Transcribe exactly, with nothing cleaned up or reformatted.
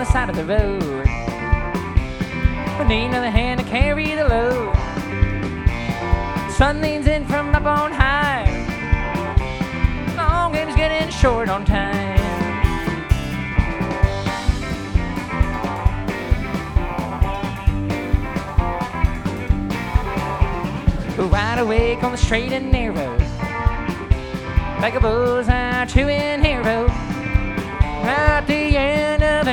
the side of the road. I need another hand to carry the load. Sun leans in from up on high. Long game's getting short on time. Wide awake on the straight and narrow, like a bullseye chewing hero. At the end of the